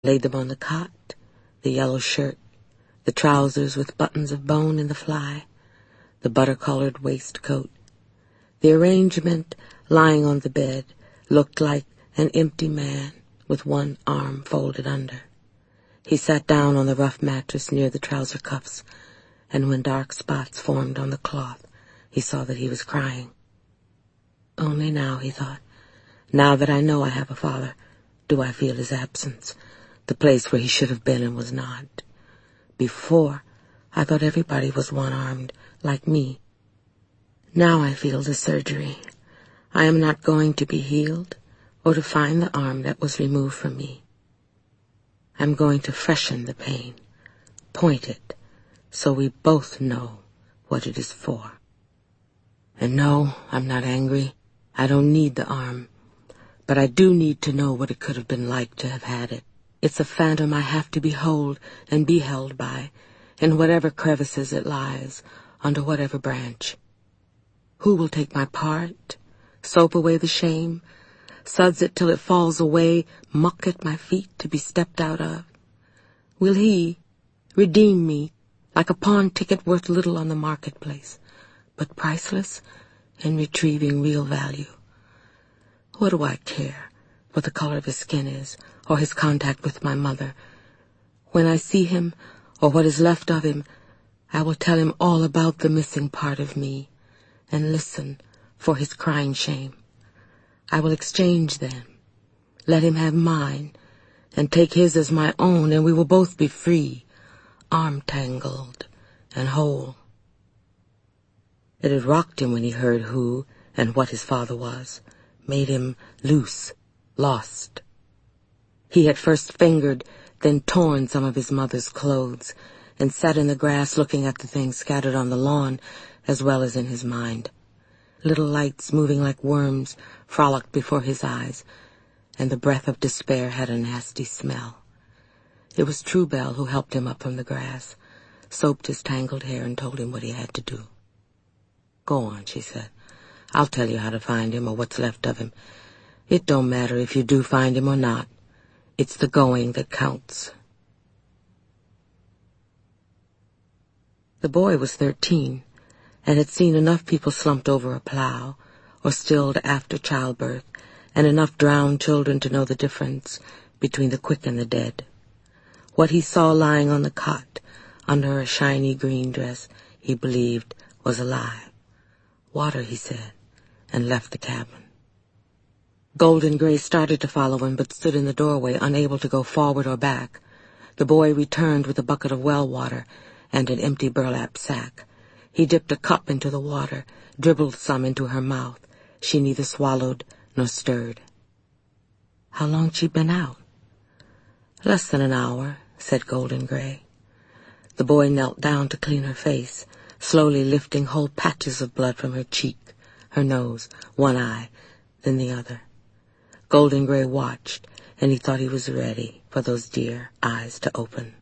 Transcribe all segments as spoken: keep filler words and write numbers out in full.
laid them on the cot, the yellow shirt, the trousers with buttons of bone in the fly, the butter-colored waistcoat. The arrangement lying on the bed looked like an empty man with one arm folded under. He sat down on the rough mattress near the trouser cuffs, and when dark spots formed on the cloth, he saw that he was crying. Only now, he thought, now that I know I have a father, do I feel his absence, the place where he should have been and was not. Before, I thought everybody was one-armed, like me. Now I feel the surgery. I am not going to be healed or to find the arm that was removed from me. I'm going to freshen the pain, point it, so we both know what it is for. And no, I'm not angry. I don't need the arm. But I do need to know what it could have been like to have had it. It's a phantom I have to behold and be held by, in whatever crevices it lies, under whatever branch. Who will take my part, soap away the shame, suds it till it falls away, muck at my feet to be stepped out of? Will he redeem me like a pawn ticket worth little on the marketplace, but priceless in retrieving real value? What do I care what the color of his skin is, or his contact with my mother? When I see him, or what is left of him, I will tell him all about the missing part of me, and listen for his crying shame. I will exchange them, let him have mine, and take his as my own, and we will both be free, arm-tangled and whole. It had rocked him when he heard who and what his father was, made him loose, lost. He had first fingered, then torn some of his mother's clothes, and sat in the grass looking at the things scattered on the lawn as well as in his mind. Little lights moving like worms frolicked before his eyes, and the breath of despair had a nasty smell. It was Truebell who helped him up from the grass, soaped his tangled hair, and told him what he had to do. "Go on," she said. "I'll tell you how to find him, or what's left of him. It don't matter if you do find him or not. It's the going that counts." The boy was thirteen, and had seen enough people slumped over a plow, or stilled after childbirth, and enough drowned children to know the difference between the quick and the dead. What he saw lying on the cot, under a shiny green dress, he believed was alive. "Water," he said, and left the cabin. Golden Gray started to follow him, but stood in the doorway, unable to go forward or back. The boy returned with a bucket of well water and an empty burlap sack. He dipped a cup into the water, dribbled some into her mouth. She neither swallowed nor stirred. "How long's she been out?" "Less than an hour," said Golden Gray. The boy knelt down to clean her face, slowly lifting whole patches of blood from her cheek, her nose, one eye, then the other. Golden Gray watched, and he thought he was ready for those dear eyes to open.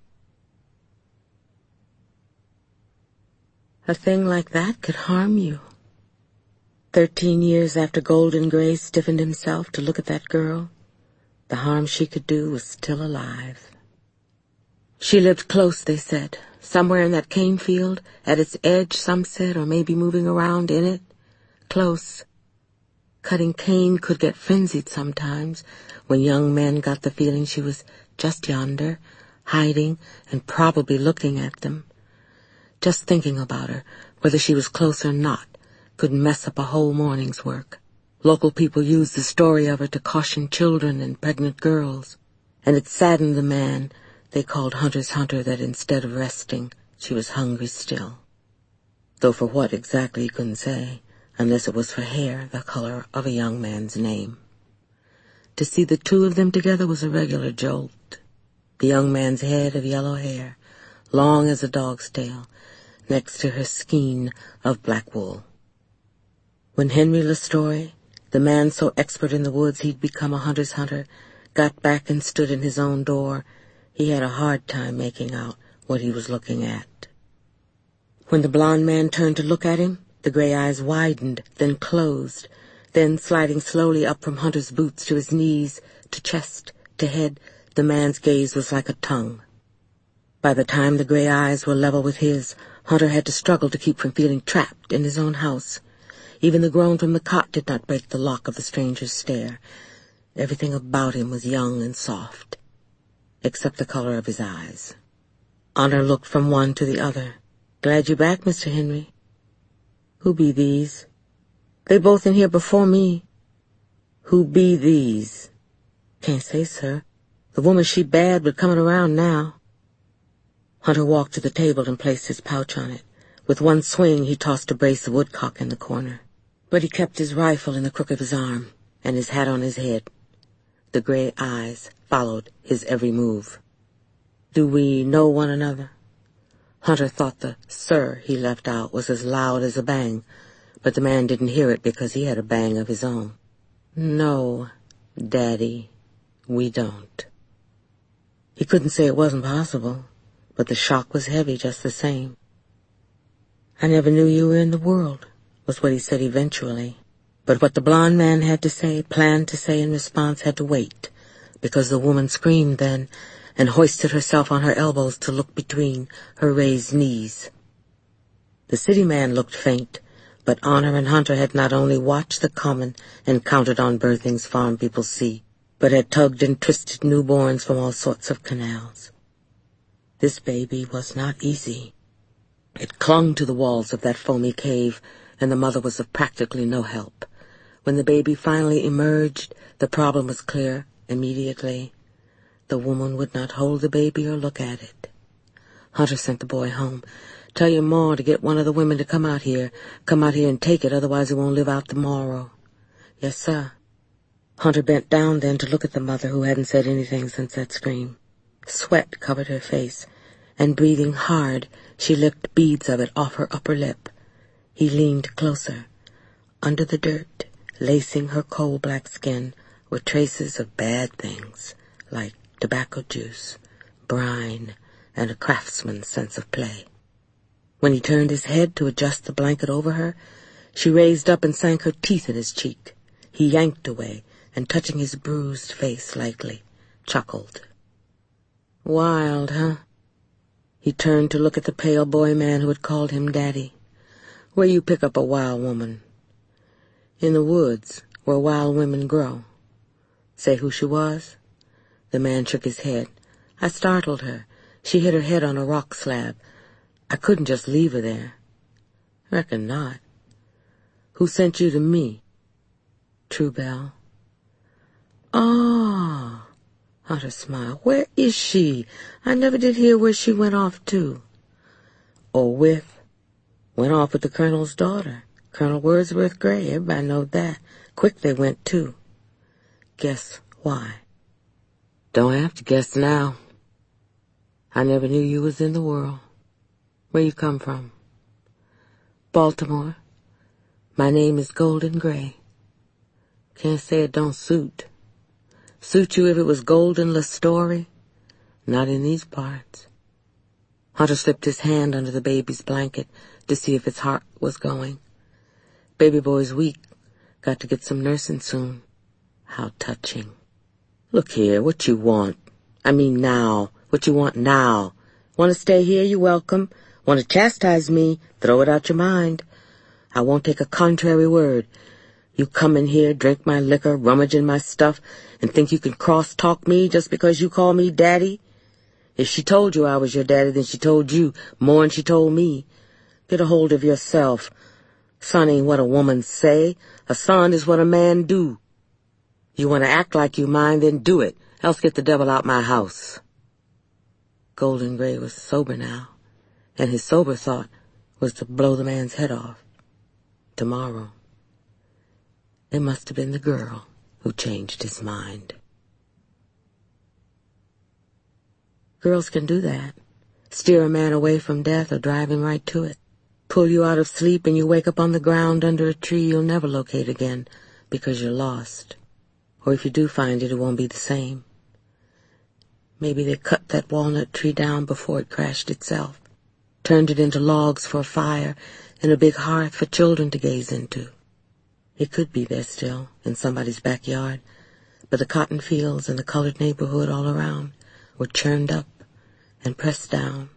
A thing like that could harm you. Thirteen years after Golden Gray stiffened himself to look at that girl, the harm she could do was still alive. She lived close, they said, somewhere in that cane field, at its edge, some said, or maybe moving around in it. Close. Cutting cane could get frenzied sometimes, when young men got the feeling she was just yonder, hiding and probably looking at them. Just thinking about her, whether she was close or not, could mess up a whole morning's work. Local people used the story of her to caution children and pregnant girls, and it saddened the man they called Hunter's Hunter that instead of resting, she was hungry still. Though for what exactly he couldn't say, unless it was for hair the color of a young man's name. To see the two of them together was a regular jolt. The young man's head of yellow hair, long as a dog's tail, next to her skein of black wool. When Henry LaStory, the man so expert in the woods he'd become a hunter's hunter, got back and stood in his own door, he had a hard time making out what he was looking at. When the blond man turned to look at him, the gray eyes widened, then closed, then sliding slowly up from Hunter's boots to his knees, to chest, to head, The man's gaze was like a tongue. By the time the gray eyes were level with his, Hunter had to struggle to keep from feeling trapped in his own house. Even the groan from the cot did not break the lock of the stranger's stare. Everything about him was young and soft, except the color of his eyes. Hunter looked from one to the other. "Glad you're back, Mister Henry." "Who be these?" "They both in here before me." "Who be these?" "Can't say, sir. The woman she bad, but coming around now." Hunter walked to the table and placed his pouch on it. With one swing, he tossed a brace of woodcock in the corner. But he kept his rifle in the crook of his arm and his hat on his head. The gray eyes followed his every move. "Do we know one another?" Hunter thought the "sir" he left out was as loud as a bang, but the man didn't hear it because he had a bang of his own. "No, Daddy, we don't." He couldn't say it wasn't possible, but the shock was heavy just the same. "I never knew you were in the world," was what he said eventually. But what the blond man had to say, planned to say in response, had to wait, because the woman screamed then and hoisted herself on her elbows to look between her raised knees. The city man looked faint, but Honor and Hunter had not only watched the common and counted on birthings farm people see, but had tugged and twisted newborns from all sorts of canals. This baby was not easy. It clung to the walls of that foamy cave, and the mother was of practically no help. When the baby finally emerged, the problem was clear immediately. The woman would not hold the baby or look at it. Hunter sent the boy home. "Tell your ma to get one of the women to come out here. Come out here and take it, otherwise it won't live out tomorrow." "Yes, sir." Hunter bent down then to look at the mother, who hadn't said anything since that scream. Sweat covered her face, and breathing hard, she licked beads of it off her upper lip. He leaned closer. Under the dirt, lacing her coal-black skin, were traces of bad things, like tobacco juice, brine, and a craftsman's sense of play. When he turned his head to adjust the blanket over her, she raised up and sank her teeth in his cheek. He yanked away, and touching his bruised face lightly, chuckled. "Wild, huh?" He turned to look at the pale boy man who had called him Daddy. "Where you pick up a wild woman?" "In the woods, where wild women grow." "Say who she was?" The man shook his head. "I startled her. She hit her head on a rock slab. I couldn't just leave her there." "Reckon not." "Who sent you to me?" "Truebell." "Ah," Hunter smiled. "Where is she? I never did hear where she went off to." "Or with? Went off with the colonel's daughter, Colonel Wordsworth Gray. Everybody knowed that. Quick they went, too." "Guess why?" "Don't have to guess now. I never knew you was in the world. Where you come from?" "Baltimore. My name is Golden Gray." "Can't say it don't suit." "Suit you if it was Golden LaStory? Not in these parts." Hunter slipped his hand under the baby's blanket to see if its heart was going. "Baby boy's weak. Got to get some nursing soon." How touching. "Look here, what you want? I mean now. What you want now? Want to stay here, you're welcome. Want to chastise me? Throw it out your mind. I won't take a contrary word. You come in here, drink my liquor, rummage in my stuff, and think you can cross-talk me just because you call me Daddy? If she told you I was your daddy, then she told you more'n she told me. Get a hold of yourself. Son ain't what a woman say. A son is what a man do. You want to act like you mine, then do it, else get the devil out my house." Golden Gray was sober now, and his sober thought was to blow the man's head off. Tomorrow. It must have been the girl who changed his mind. Girls can do that. Steer a man away from death or drive him right to it. Pull you out of sleep and you wake up on the ground under a tree you'll never locate again because you're lost. Or if you do find it, it won't be the same. Maybe they cut that walnut tree down before it crashed itself, turned it into logs for a fire and a big hearth for children to gaze into. It could be there still, in somebody's backyard, but the cotton fields and the colored neighborhood all around were churned up and pressed down.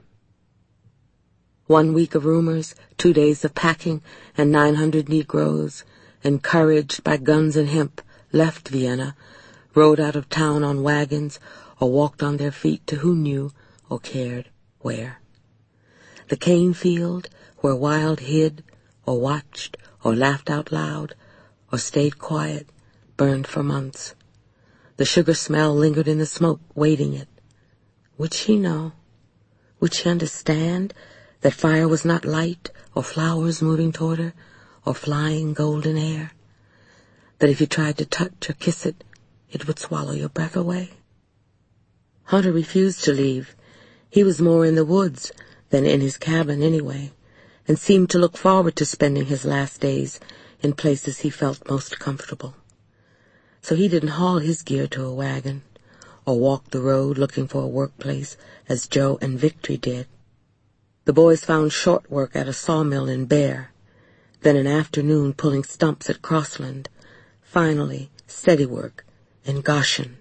One week of rumors, two days of packing, and nine hundred Negroes, encouraged by guns and hemp, left Vienna, rode out of town on wagons, or walked on their feet to who knew or cared where. The cane field, where Wilde hid, or watched, or laughed out loud, or stayed quiet, burned for months. The sugar smell lingered in the smoke, waiting it. Would she know? Would she understand that fire was not light, or flowers moving toward her, or flying golden air? That if you tried to touch or kiss it, it would swallow your breath away? Hunter refused to leave. He was more in the woods than in his cabin anyway, and seemed to look forward to spending his last days in places he felt most comfortable. So he didn't haul his gear to a wagon, or walk the road looking for a workplace as Joe and Victory did. The boys found short work at a sawmill in Bear, then an afternoon pulling stumps at Crossland, finally steady work in Goshen.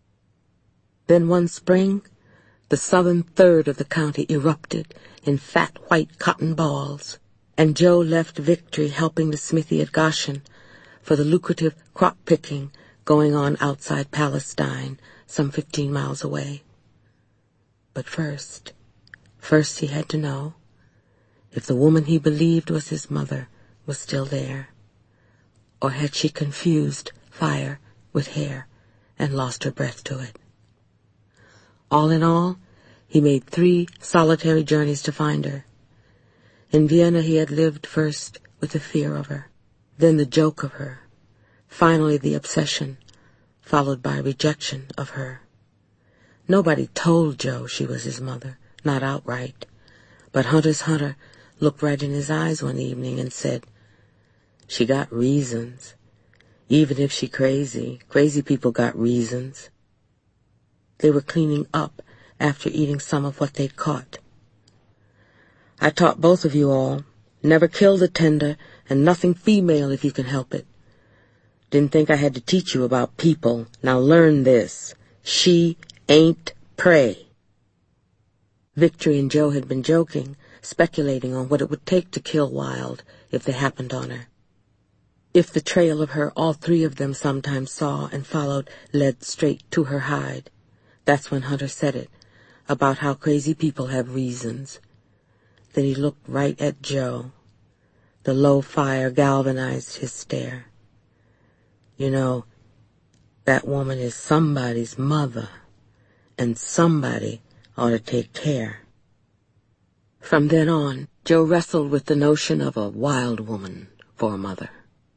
Then one spring, the southern third of the county erupted in fat white cotton balls, and Joe left Victory helping the smithy at Goshen for the lucrative crop picking going on outside Palestine, some fifteen miles away. But first, first he had to know if the woman he believed was his mother was still there, or had she confused fire with hair and lost her breath to it. All in all, he made three solitary journeys to find her. In Vienna he had lived first with the fear of her, then the joke of her, finally the obsession, followed by rejection of her. Nobody told Joe she was his mother, not outright, but Hunter's Hunter looked right in his eyes one evening and said, "She got reasons. Even if she crazy, crazy people got reasons." They were cleaning up after eating some of what they'd caught. "I taught both of you all, never kill the tender and nothing female if you can help it. Didn't think I had to teach you about people. Now learn this. She ain't prey." Victory and Joe had been joking, speculating on what it would take to kill Wilde if they happened on her. If the trail of her all three of them sometimes saw and followed led straight to her hide. That's when Hunter said it, about how crazy people have reasons. Then he looked right at Joe. The low fire galvanized his stare. "You know, that woman is somebody's mother, and somebody ought to take care." From then on, Joe wrestled with the notion of a wild woman for a mother.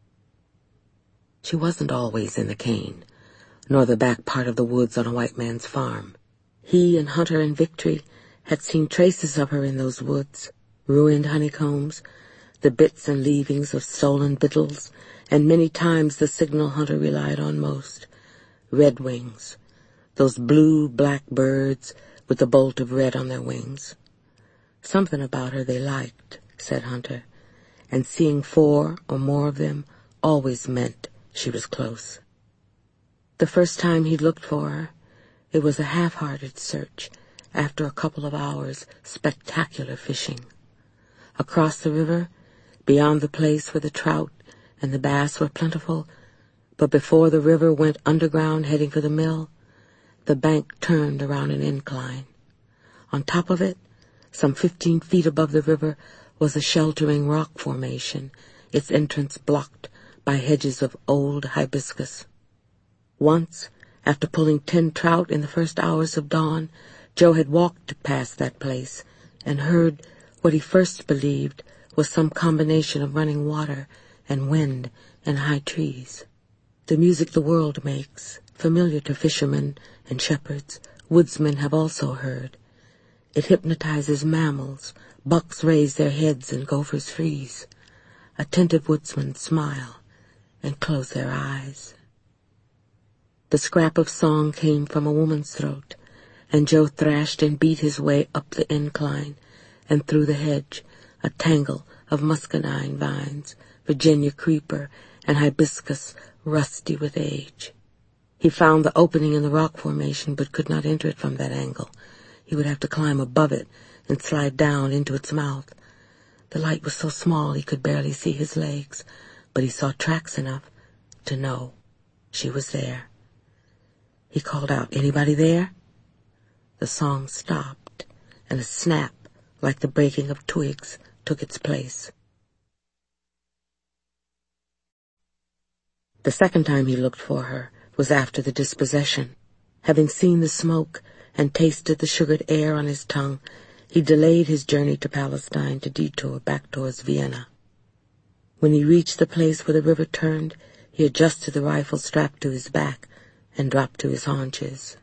She wasn't always in the cane, nor the back part of the woods on a white man's farm. He and Hunter and Victory had seen traces of her in those woods, ruined honeycombs, the bits and leavings of stolen victuals, and many times the signal Hunter relied on most, redwings, those blue-black birds with a bolt of red on their wings. Something about her they liked, said Hunter, and seeing four or more of them always meant she was close. The first time he looked for her, it was a half-hearted search after a couple of hours' spectacular fishing. Across the river, beyond the place where the trout and the bass were plentiful, but before the river went underground heading for the mill, the bank turned around an incline. On top of it, some fifteen feet above the river, was a sheltering rock formation, its entrance blocked by hedges of old hibiscus. Once, after pulling ten trout in the first hours of dawn, Joe had walked past that place and heard what he first believed was some combination of running water and wind and high trees. The music the world makes, familiar to fishermen and shepherds, woodsmen have also heard. It hypnotizes mammals, bucks raise their heads and gophers freeze. Attentive woodsmen smile and close their eyes. The scrap of song came from a woman's throat, and Joe thrashed and beat his way up the incline and through the hedge, a tangle of muscadine vines, Virginia creeper, and hibiscus rusty with age. He found the opening in the rock formation, but could not enter it from that angle. He would have to climb above it and slide down into its mouth. The light was so small he could barely see his legs, but he saw tracks enough to know she was there. He called out, "Anybody there?" The song stopped, and a snap, like the breaking of twigs, took its place. The second time he looked for her was after the dispossession. Having seen the smoke and tasted the sugared air on his tongue, he delayed his journey to Palestine to detour back towards Vienna. When he reached the place where the river turned, he adjusted the rifle strapped to his back and dropped to his haunches.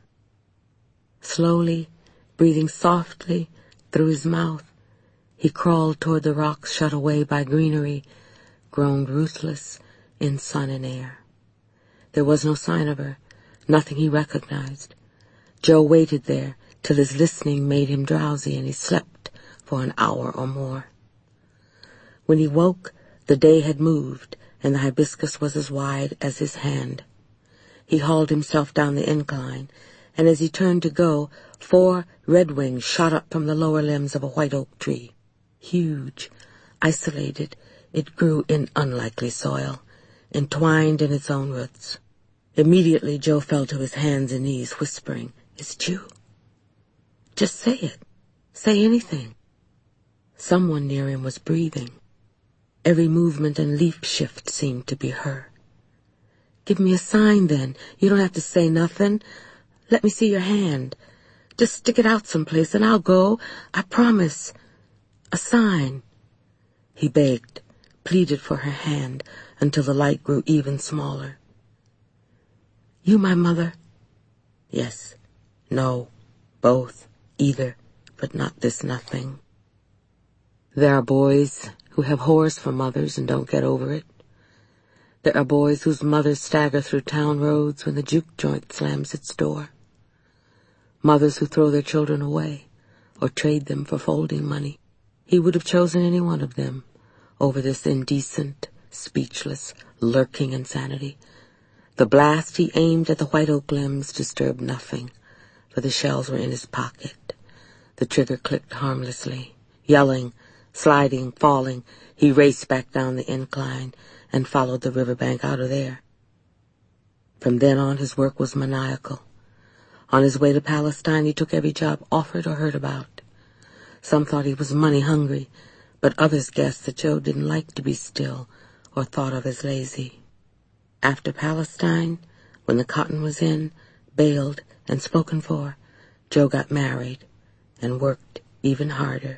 Slowly, breathing softly through his mouth, he crawled toward the rocks shut away by greenery, grown ruthless in sun and air. There was no sign of her, nothing he recognized. Joe waited there till his listening made him drowsy, and he slept for an hour or more. When he woke, the day had moved, and the hibiscus was as wide as his hand. He hauled himself down the incline, and as he turned to go, four redwings shot up from the lower limbs of a white oak tree. Huge, isolated, it grew in unlikely soil, entwined in its own roots. Immediately Joe fell to his hands and knees, whispering, "Is it you? Just say it. Say anything." Someone near him was breathing. Every movement and leaf shift seemed to be her. "Give me a sign, then. You don't have to say nothing. Let me see your hand. Just stick it out someplace, and I'll go. I promise. A sign." He begged, pleaded for her hand, until the light grew even smaller. "You my mother?" "Yes. No. Both. Either. But not this nothing." There are boys who have whores for mothers and don't get over it. There are boys whose mothers stagger through town roads when the juke joint slams its door. Mothers who throw their children away or trade them for folding money. He would have chosen any one of them over this indecent, speechless, lurking insanity. The blast he aimed at the white oak limbs disturbed nothing, for the shells were in his pocket. The trigger clicked harmlessly. Yelling, sliding, falling, he raced back down the incline and followed the riverbank out of there. From then on, his work was maniacal. On his way to Palestine, he took every job offered or heard about. Some thought he was money-hungry, but others guessed that Joe didn't like to be still or thought of as lazy. After Palestine, when the cotton was in, baled, and spoken for, Joe got married and worked even harder.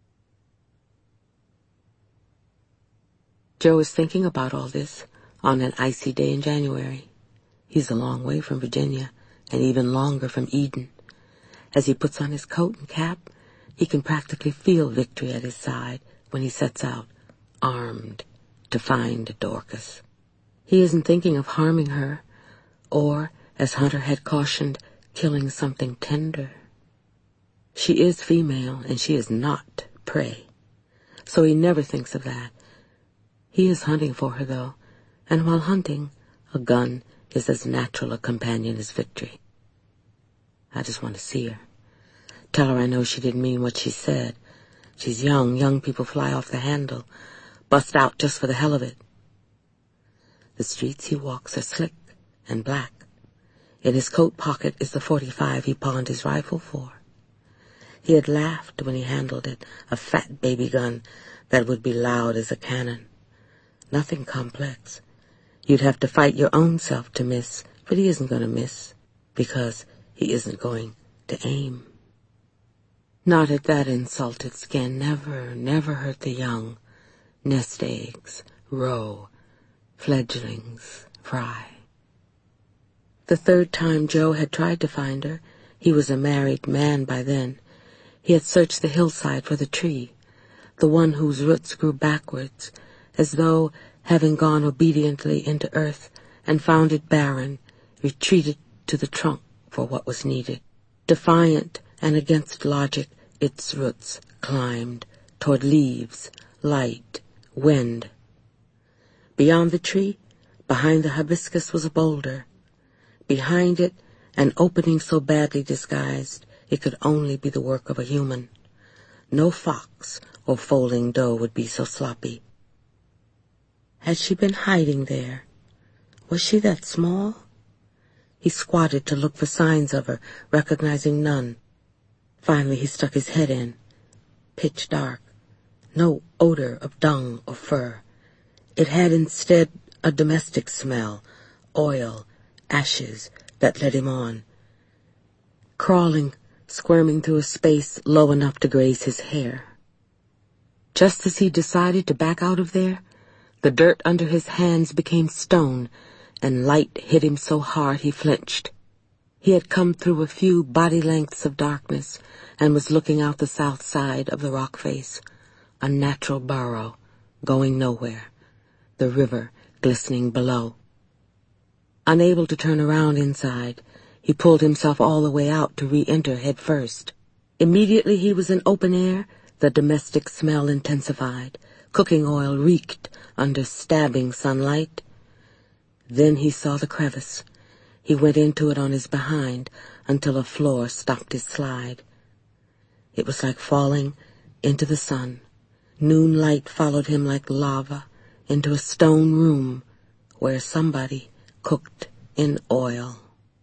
Joe is thinking about all this on an icy day in January. He's a long way from Virginia, and even longer from Eden. As he puts on his coat and cap, he can practically feel victory at his side when he sets out, armed, to find Dorcas. He isn't thinking of harming her, or, as Hunter had cautioned, killing something tender. She is female, and she is not prey, so he never thinks of that. He is hunting for her, though, and while hunting, a gun is as natural a companion as victory. I just want to see her. Tell her I know she didn't mean what she said. She's young. Young people fly off the handle, bust out just for the hell of it. The streets he walks are slick and black. In his coat pocket is the forty-five he pawned his rifle for. He had laughed when he handled it, a fat baby gun that would be loud as a cannon. Nothing complex. You'd have to fight your own self to miss, but he isn't going to miss, because he isn't going to aim. Not at that insulted skin. Never, never hurt the young. Nest eggs, roe, fledglings, fry. The third time Joe had tried to find her, he was a married man by then. He had searched the hillside for the tree, the one whose roots grew backwards, as though, having gone obediently into earth and found it barren, retreated to the trunk for what was needed. Defiant and against logic, its roots climbed toward leaves, light, wind. Beyond the tree, behind the hibiscus, was a boulder. Behind it, an opening so badly disguised it could only be the work of a human. No fox or foaling doe would be so sloppy. Had she been hiding there? Was she that small? He squatted to look for signs of her, recognizing none. Finally he stuck his head in. Pitch dark. No odor of dung or fur. It had instead a domestic smell, oil, ashes, that led him on. Crawling, squirming through a space low enough to graze his hair. Just as he decided to back out of there, the dirt under his hands became stone, and light hit him so hard he flinched. He had come through a few body lengths of darkness and was looking out the south side of the rock face, a natural burrow, going nowhere, the river glistening below. Unable to turn around inside, he pulled himself all the way out to re-enter head first. Immediately he was in open air, the domestic smell intensified. Cooking oil reeked under stabbing sunlight. Then he saw the crevice. He went into it on his behind until a floor stopped his slide. It was like falling into the sun. Noon light followed him like lava into a stone room where somebody cooked in oil.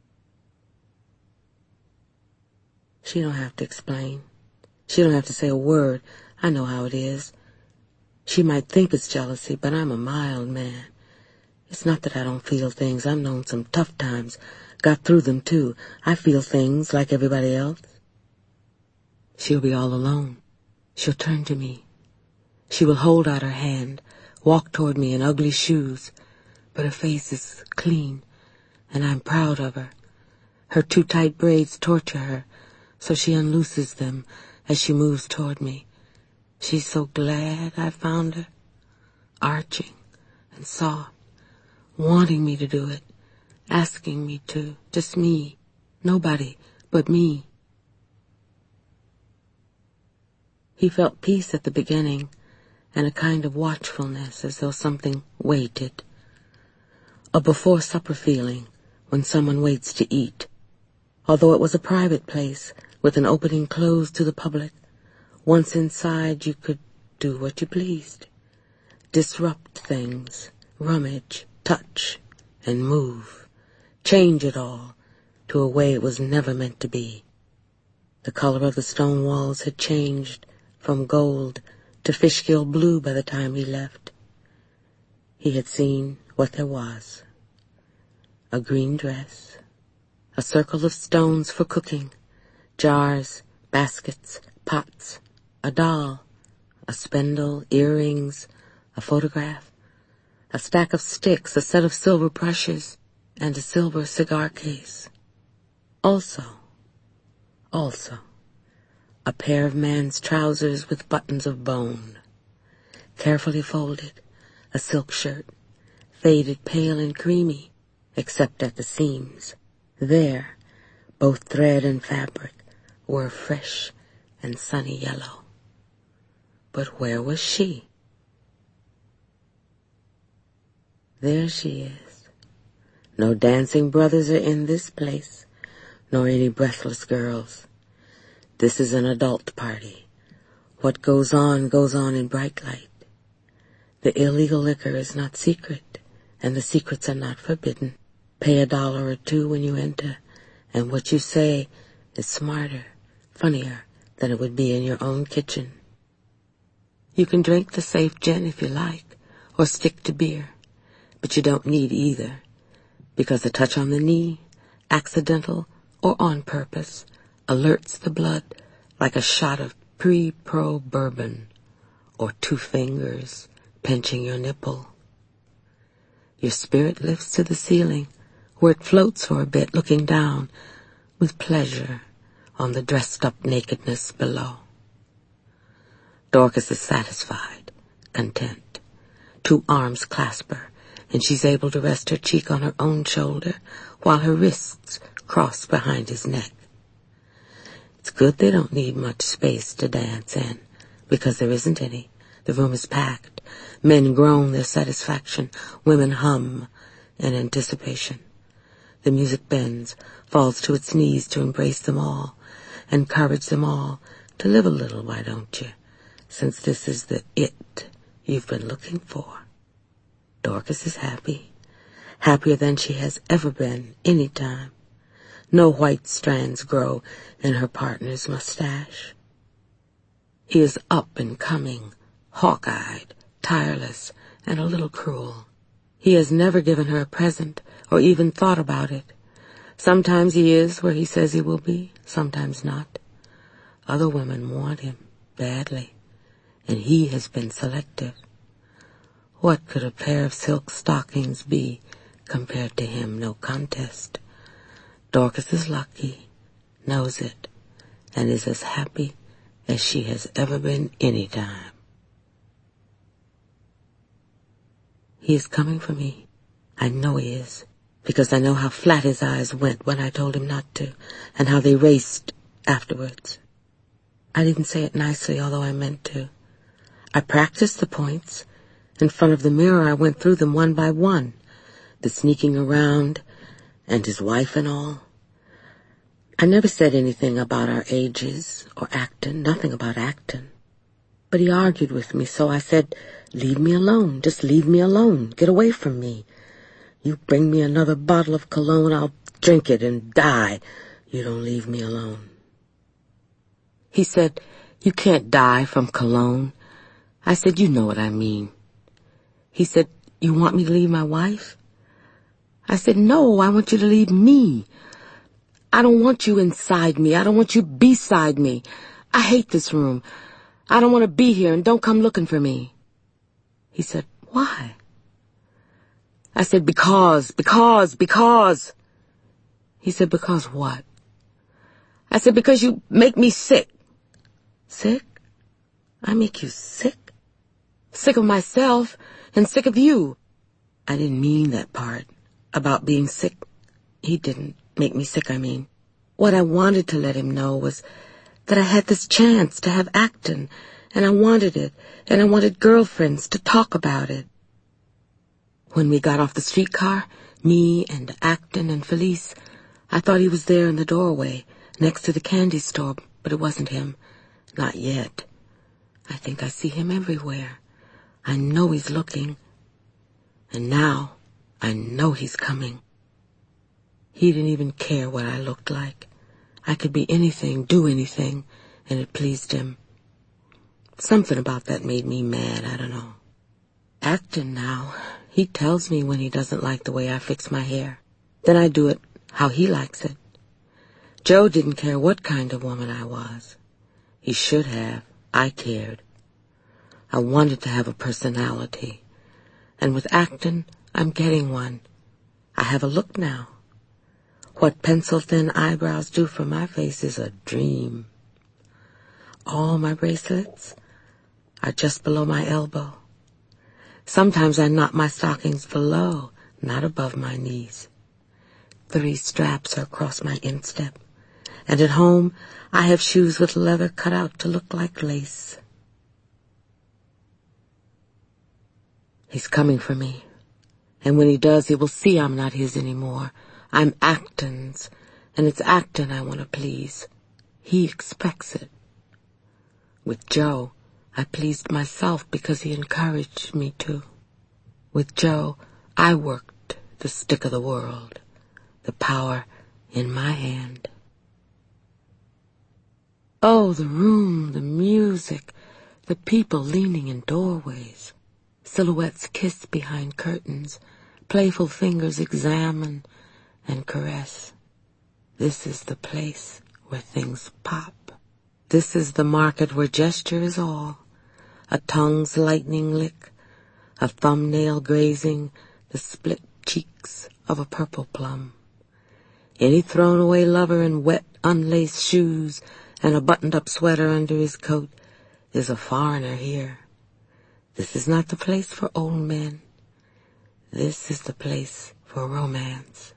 She don't have to explain. She don't have to say a word. I know how it is. She might think it's jealousy, but I'm a mild man. It's not that I don't feel things. I've known some tough times. Got through them, too. I feel things like everybody else. She'll be all alone. She'll turn to me. She will hold out her hand, walk toward me in ugly shoes, but her face is clean, and I'm proud of her. Her too tight braids torture her, so she unlooses them as she moves toward me. She's so glad I found her, arching and soft, wanting me to do it, asking me to, just me, nobody but me. He felt peace at the beginning and a kind of watchfulness as though something waited. A before-supper feeling when someone waits to eat. Although it was a private place with an opening closed to the public, once inside you could do what you pleased. Disrupt things, rummage, touch, and move. Change it all to a way it was never meant to be. The color of the stone walls had changed from gold to fishgill blue by the time he left. He had seen what there was. A green dress, a circle of stones for cooking, jars, baskets, pots, a doll, a spindle, earrings, a photograph, a stack of sticks, a set of silver brushes, and a silver cigar case. Also, also, a pair of man's trousers with buttons of bone, carefully folded, a silk shirt, faded pale and creamy, except at the seams. There, both thread and fabric were fresh and sunny yellow. But where was she? There she is. No dancing brothers are in this place, nor any breathless girls. This is an adult party. What goes on, goes on in bright light. The illegal liquor is not secret, and the secrets are not forbidden. Pay a dollar or two when you enter, and what you say is smarter, funnier than it would be in your own kitchen. You can drink the safe gin if you like, or stick to beer, but you don't need either, because a touch on the knee, accidental or on purpose, alerts the blood like a shot of pre-pro bourbon, or two fingers pinching your nipple. Your spirit lifts to the ceiling, where it floats for a bit, looking down with pleasure on the dressed-up nakedness below. Dorcas is satisfied, content. Two arms clasp her, and she's able to rest her cheek on her own shoulder while her wrists cross behind his neck. It's good they don't need much space to dance in, because there isn't any. The room is packed. Men groan their satisfaction. Women hum in anticipation. The music bends, falls to its knees to embrace them all, encourage them all to live a little, why don't you? Since this is the it you've been looking for. Dorcas is happy, happier than she has ever been any time. No white strands grow in her partner's mustache. He is up and coming, hawk-eyed, tireless, and a little cruel. He has never given her a present or even thought about it. Sometimes he is where he says he will be, sometimes not. Other women want him badly, and he has been selective. What could a pair of silk stockings be compared to him? No contest. Dorcas is lucky, knows it, and is as happy as she has ever been any time. He is coming for me. I know he is, because I know how flat his eyes went when I told him not to, and how they raced afterwards. I didn't say it nicely, although I meant to. I practiced the points. In front of the mirror, I went through them one by one, the sneaking around, and his wife and all. I never said anything about our ages or acting, nothing about acting. But he argued with me, so I said, leave me alone, just leave me alone, get away from me. You bring me another bottle of cologne, I'll drink it and die. You don't leave me alone. He said, you can't die from cologne. I said, you know what I mean. He said, you want me to leave my wife? I said, no, I want you to leave me. I don't want you inside me. I don't want you beside me. I hate this room. I don't want to be here, and don't come looking for me. He said, why? I said, because, because, because. He said, because what? I said, because you make me sick. Sick? I make you sick? Sick of myself and sick of you. I didn't mean that part about being sick. He didn't make me sick, I mean. What I wanted to let him know was that I had this chance to have actin', and I wanted it, and I wanted girlfriends to talk about it. When we got off the streetcar, me and Acton and Felice, I thought he was there in the doorway, next to the candy store, but it wasn't him. Not yet. I think I see him everywhere. I know he's looking. And now I know he's coming. He didn't even care what I looked like. I could be anything, do anything, and it pleased him. Something about that made me mad, I don't know. Acton now, he tells me when he doesn't like the way I fix my hair. Then I do it how he likes it. Joe didn't care what kind of woman I was. He should have. I cared. I wanted to have a personality. And with Acton, I'm getting one. I have a look now. What pencil-thin eyebrows do for my face is a dream. All my bracelets are just below my elbow. Sometimes I knot my stockings below, not above my knees. Three straps are across my instep. And at home, I have shoes with leather cut out to look like lace. He's coming for me. And when he does, he will see I'm not his anymore. I'm Acton's, and it's Acton I want to please. He expects it. With Joe, I pleased myself because he encouraged me to. With Joe, I worked the stick of the world, the power in my hand. Oh, the room, the music, the people leaning in doorways. Silhouettes kiss behind curtains, playful fingers examine and caress. This is the place where things pop. This is the market where gesture is all. A tongue's lightning lick, a thumbnail grazing the split cheeks of a purple plum. Any thrown-away lover in wet, unlaced shoes and a buttoned-up sweater under his coat is a foreigner here. This is not the place for old men. This is the place for romance.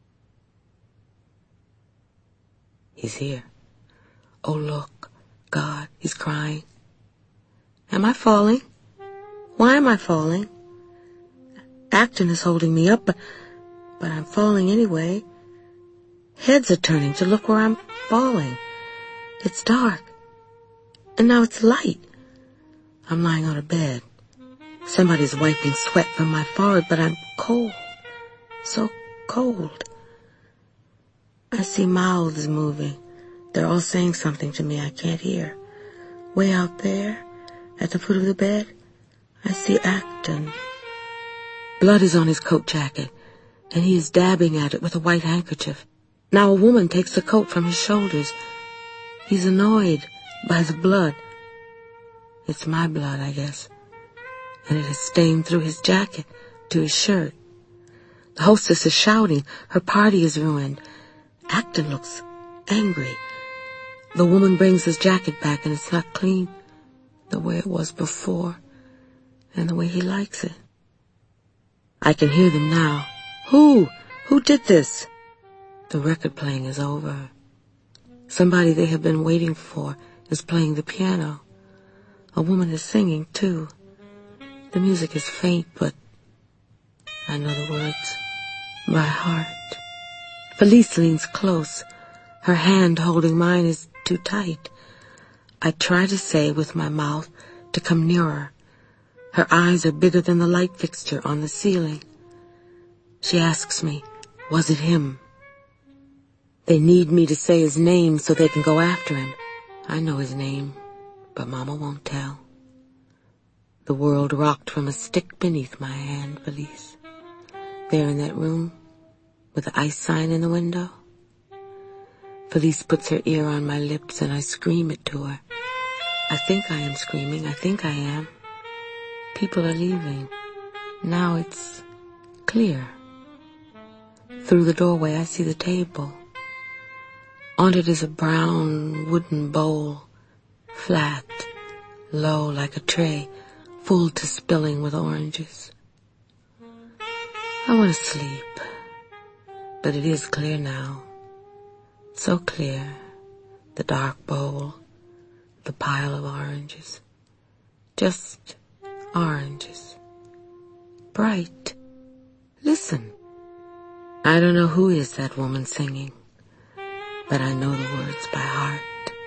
He's here. Oh, look, God, he's crying. Am I falling? Why am I falling? Acton is holding me up, but, but I'm falling anyway. Heads are turning to look where I'm falling. It's dark. And now it's light. I'm lying on a bed. Somebody's wiping sweat from my forehead, but I'm cold. So cold. I see mouths moving. They're all saying something to me I can't hear. Way out there, at the foot of the bed, I see Acton. Blood is on his coat jacket, and he is dabbing at it with a white handkerchief. Now a woman takes the coat from his shoulders. He's annoyed by the blood. It's my blood, I guess, and it has stained through his jacket to his shirt. The hostess is shouting. Her party is ruined. Acton looks angry. The woman brings his jacket back, and it's not clean the way it was before, and the way he likes it. I can hear them now. Who? Who did this? The record playing is over. Somebody they have been waiting for is playing the piano. A woman is singing, too. The music is faint, but I know the words by heart. Felice leans close. Her hand holding mine is too tight. I try to say with my mouth to come nearer. Her eyes are bigger than the light fixture on the ceiling. She asks me, was it him? They need me to say his name so they can go after him. I know his name, but Mama won't tell. The world rocked from a stick beneath my hand, Felice. There in that room, with the ice sign in the window. Felice puts her ear on my lips and I scream it to her. I think I am screaming. I think I am. People are leaving. Now it's clear. Through the doorway I see the table. On it is a brown wooden bowl, flat, low like a tray, full to spilling with oranges. I want to sleep, but it is clear now. So clear, the dark bowl, the pile of oranges. Just oranges. Bright. Listen. I don't know who is that woman singing, but I know the words by heart.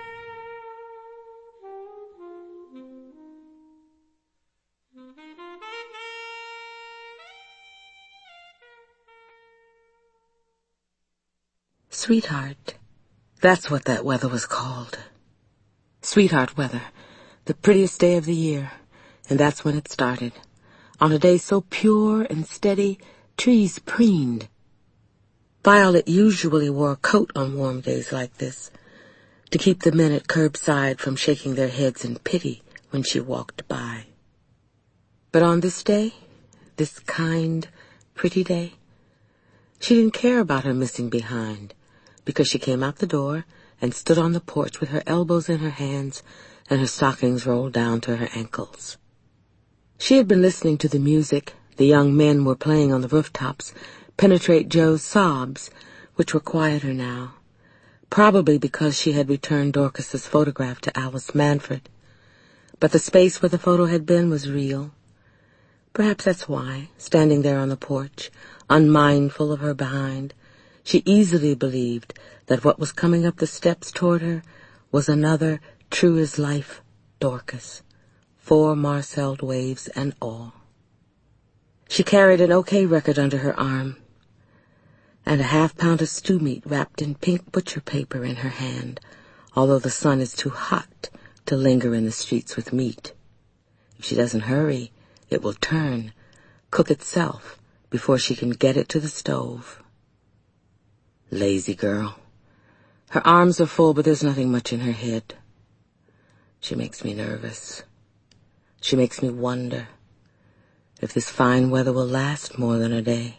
Sweetheart. That's what that weather was called. Sweetheart weather, the prettiest day of the year, and that's when it started. On a day so pure and steady, trees preened. Violet usually wore a coat on warm days like this, to keep the men at curbside from shaking their heads in pity when she walked by. But on this day, this kind, pretty day, she didn't care about her missing behind, because she came out the door and stood on the porch with her elbows in her hands and her stockings rolled down to her ankles. She had been listening to the music the young men were playing on the rooftops penetrate Joe's sobs, which were quieter now, probably because she had returned Dorcas's photograph to Alice Manfred. But the space where the photo had been was real. Perhaps that's why, standing there on the porch, unmindful of her behind, she easily believed that what was coming up the steps toward her was another true-as-life Dorcas, four marcelled waves and all. She carried an OK record under her arm, and a half-pound of stew meat wrapped in pink butcher paper in her hand, although the sun is too hot to linger in the streets with meat. If she doesn't hurry, it will turn, cook itself, before she can get it to the stove. Lazy girl. Her arms are full, but there's nothing much in her head. She makes me nervous. She makes me wonder if this fine weather will last more than a day.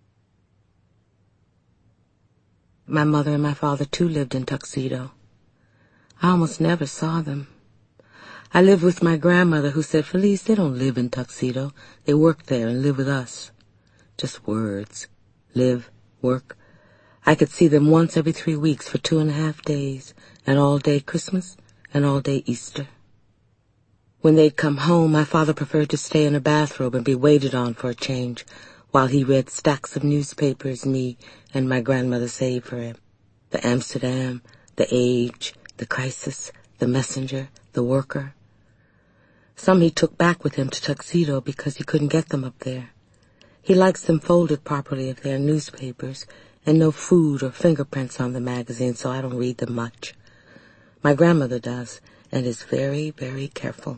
My mother and my father, too, lived in Tuxedo. I almost never saw them. I lived with my grandmother, who said, Felice, they don't live in Tuxedo. They work there and live with us. Just words. Live, work. I could see them once every three weeks for two and a half days, and all day Christmas and all day Easter. When they'd come home, my father preferred to stay in a bathrobe and be waited on for a change, while he read stacks of newspapers me and my grandmother saved for him. The Amsterdam, the Age, the Crisis, the Messenger, the Worker. Some he took back with him to Tuxedo because he couldn't get them up there. He likes them folded properly if they're newspapers, and no food or fingerprints on the magazine, so I don't read them much. My grandmother does, and is very, very careful.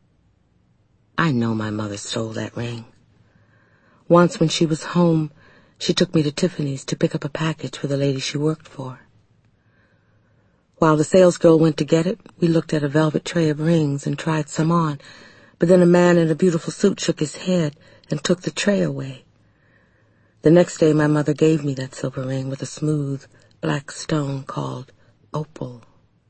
I know my mother stole that ring. Once when she was home, she took me to Tiffany's to pick up a package for the lady she worked for. While the salesgirl went to get it, we looked at a velvet tray of rings and tried some on, but then a man in a beautiful suit shook his head and took the tray away. The next day my mother gave me that silver ring with a smooth, black stone called opal.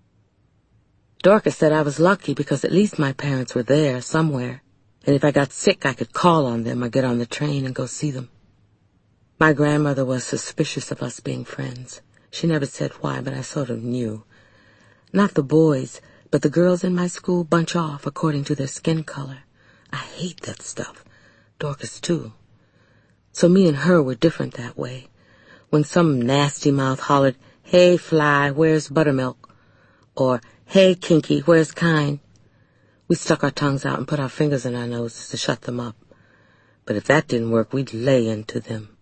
Dorcas said I was lucky because at least my parents were there somewhere, and if I got sick I could call on them or get on the train and go see them. My grandmother was suspicious of us being friends. She never said why, but I sort of knew. Not the boys, but the girls in my school bunch off according to their skin color. I hate that stuff. Dorcas, too. So me and her were different that way. When some nasty mouth hollered, "Hey, Fly, where's Buttermilk?" Or, "Hey, Kinky, where's Kind?" we stuck our tongues out and put our fingers in our noses to shut them up. But if that didn't work, we'd lay into them.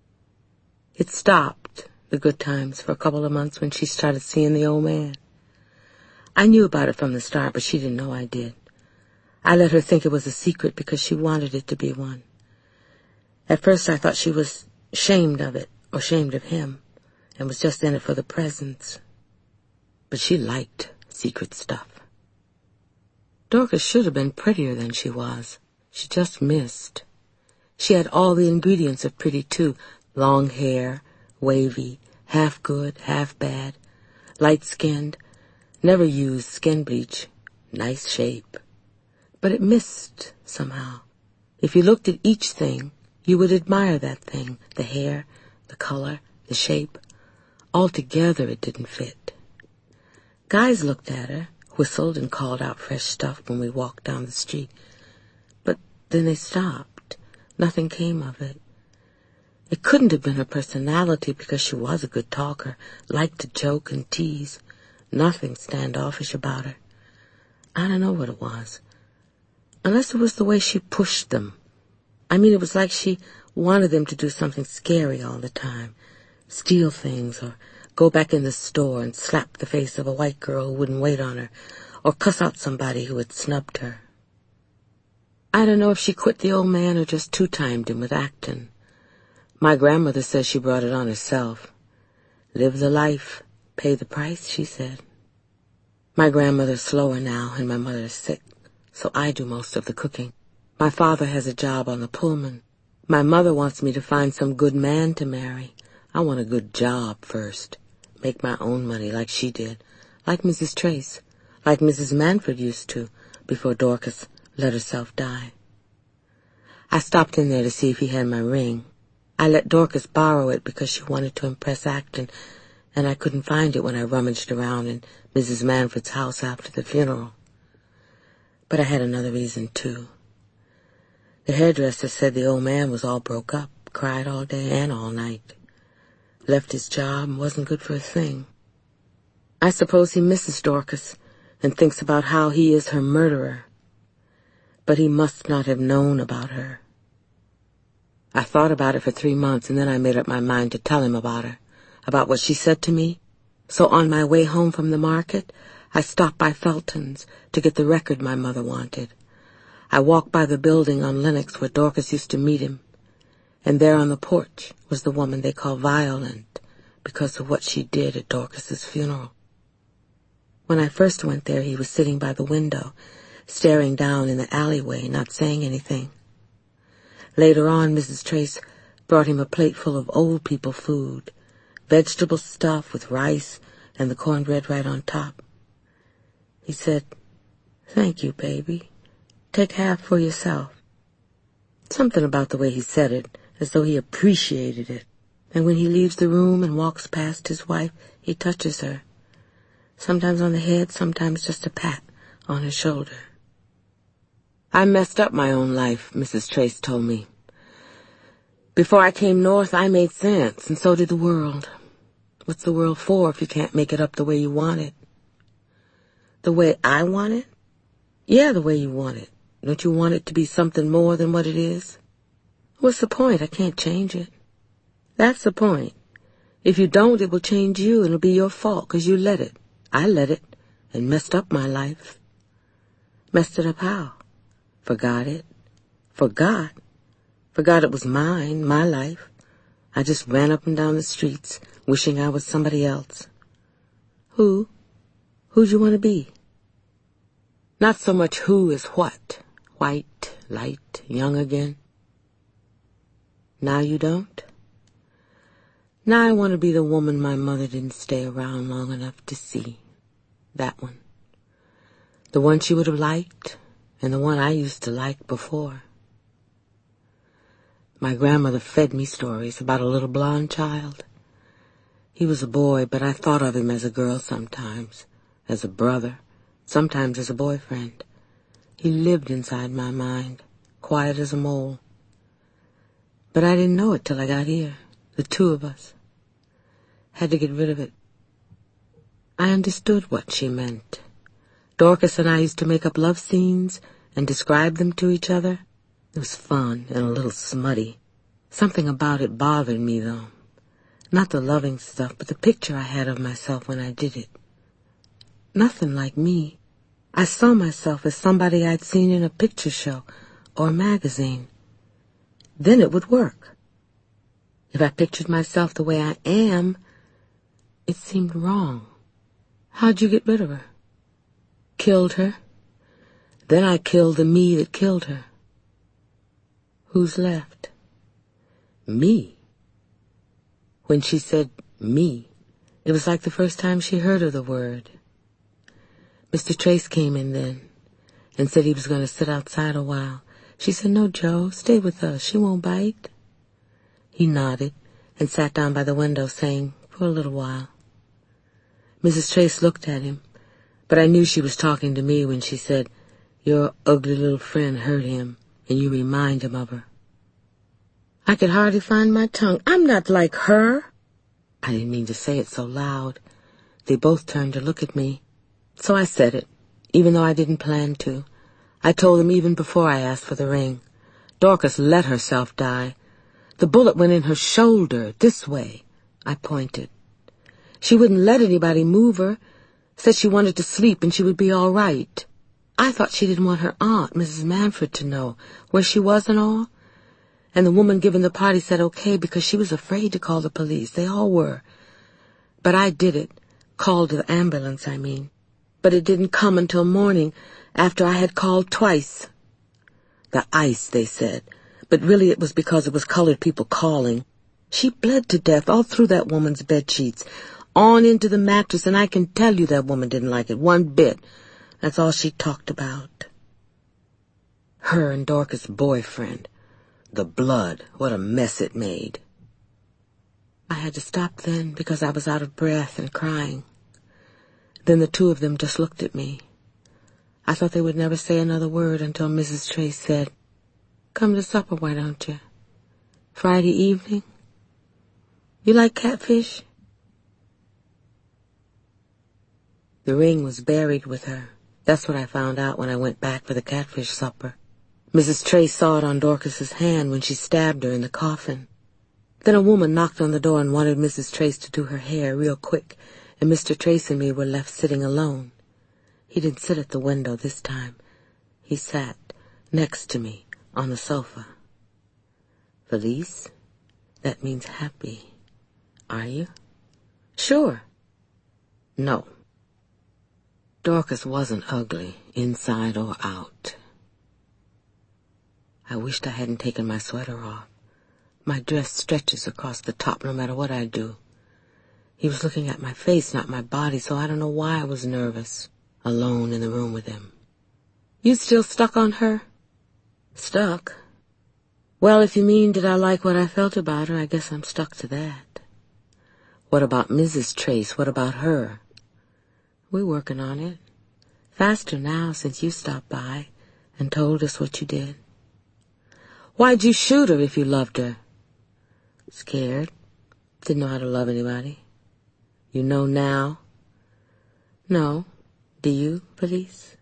It stopped, the good times, for a couple of months when she started seeing the old man. I knew about it from the start, but she didn't know I did. I let her think it was a secret because she wanted it to be one. At first I thought she was ashamed of it, or ashamed of him, and was just in it for the presents. But she liked secret stuff. Dorcas should have been prettier than she was. She just missed. She had all the ingredients of pretty, too. Long hair, wavy, half good, half bad, light-skinned, never used skin bleach, nice shape. But it missed, somehow. If you looked at each thing, you would admire that thing, the hair, the color, the shape. Altogether it didn't fit. Guys looked at her, whistled and called out fresh stuff when we walked down the street. But then they stopped. Nothing came of it. It couldn't have been her personality because she was a good talker, liked to joke and tease. Nothing standoffish about her. I don't know what it was. Unless it was the way she pushed them. I mean, it was like she wanted them to do something scary all the time. Steal things, or go back in the store and slap the face of a white girl who wouldn't wait on her, or cuss out somebody who had snubbed her. I don't know if she quit the old man or just two-timed him with acting. My grandmother says she brought it on herself. Live the life, pay the price, she said. My grandmother's slower now, and my mother's sick, so I do most of the cooking. My father has a job on the Pullman. My mother wants me to find some good man to marry. I want a good job first. Make my own money like she did, like Missus Trace, like Missus Manfred used to, before Dorcas let herself die. I stopped in there to see if he had my ring. I let Dorcas borrow it because she wanted to impress Acton, and I couldn't find it when I rummaged around in Missus Manfred's house after the funeral. But I had another reason, too. The hairdresser said the old man was all broke up, cried all day and all night. Left his job and wasn't good for a thing. I suppose he misses Dorcas and thinks about how he is her murderer. But he must not have known about her. I thought about it for three months, and then I made up my mind to tell him about her, about what she said to me. So on my way home from the market, I stopped by Felton's to get the record my mother wanted. I walked by the building on Lenox where Dorcas used to meet him, and there on the porch was the woman they call Violent because of what she did at Dorcas's funeral. When I first went there, he was sitting by the window, staring down in the alleyway, not saying anything. Later on, Missus Trace brought him a plate full of old people food, vegetable stuff with rice and the cornbread right on top. He said, "Thank you, baby. Take half for yourself." Something about the way he said it, as though he appreciated it. And when he leaves the room and walks past his wife, he touches her. Sometimes on the head, sometimes just a pat on her shoulder. I messed up my own life, Missus Trace told me. Before I came north, I made sense, and so did the world. What's the world for if you can't make it up the way you want it? The way I want it? Yeah, the way you want it. Don't you want it to be something more than what it is? What's the point? I can't change it. That's the point. If you don't, it will change you, and it'll be your fault, 'cause you let it. I let it, and messed up my life. Messed it up how? Forgot it. Forgot. Forgot it was mine, my life. I just ran up and down the streets, wishing I was somebody else. Who? Who'd you want to be? Not so much who as what. White, light, young again. Now you don't? Now I want to be the woman my mother didn't stay around long enough to see. That one. The one she would have liked, and the one I used to like before. My grandmother fed me stories about a little blonde child. He was a boy, but I thought of him as a girl sometimes, as a brother, sometimes as a boyfriend. He lived inside my mind, quiet as a mole. But I didn't know it till I got here, the two of us. Had to get rid of it. I understood what she meant. Dorcas and I used to make up love scenes and describe them to each other. It was fun and a little smutty. Something about it bothered me, though. Not the loving stuff, but the picture I had of myself when I did it. Nothing like me. I saw myself as somebody I'd seen in a picture show or a magazine. Then it would work. If I pictured myself the way I am, it seemed wrong. How'd you get rid of her? Killed her? Then I killed the me that killed her. Who's left? Me. When she said me, it was like the first time she heard of the word. Mister Trace came in then and said he was going to sit outside a while. She said, "No, Joe, stay with us. She won't bite." He nodded and sat down by the window, saying, "For a little while." Missus Trace looked at him, but I knew she was talking to me when she said, "Your ugly little friend hurt him, and you remind him of her." I could hardly find my tongue. "I'm not like her." I didn't mean to say it so loud. They both turned to look at me. So I said it, even though I didn't plan to. I told them even before I asked for the ring. Dorcas let herself die. The bullet went in her shoulder, this way. I pointed. She wouldn't let anybody move her. Said she wanted to sleep and she would be all right. I thought she didn't want her aunt, Missus Manfred, to know where she was and all. And the woman giving the party said okay because she was afraid to call the police. They all were. But I did it. Called the ambulance, I mean. But it didn't come until morning, after I had called twice. The ice, they said. But really it was because it was colored people calling. She bled to death all through that woman's bed sheets, on into the mattress, and I can tell you that woman didn't like it one bit. That's all she talked about. Her and Dorcas' boyfriend. The blood, what a mess it made. I had to stop then because I was out of breath and crying. Then the two of them just looked at me. I thought they would never say another word until Missus Trace said, "Come to supper, why don't you? Friday evening? You like catfish?" The ring was buried with her. That's what I found out when I went back for the catfish supper. Missus Trace saw it on Dorcas's hand when she stabbed her in the coffin. Then a woman knocked on the door and wanted Missus Trace to do her hair real quick, and Mister Trace and me were left sitting alone. He didn't sit at the window this time. He sat next to me on the sofa. "Felice? That means happy. Are you?" "Sure." "No." Dorcas wasn't ugly, inside or out. I wished I hadn't taken my sweater off. My dress stretches across the top no matter what I do. He was looking at my face, not my body, so I don't know why I was nervous, alone in the room with him. "You still stuck on her?" "Stuck? Well, if you mean did I like what I felt about her, I guess I'm stuck to that." "What about Missus Trace? What about her?" "We're working on it. Faster now since you stopped by and told us what you did." "Why'd you shoot her if you loved her?" "Scared. Didn't know how to love anybody." You know now? No. Do you, Felice?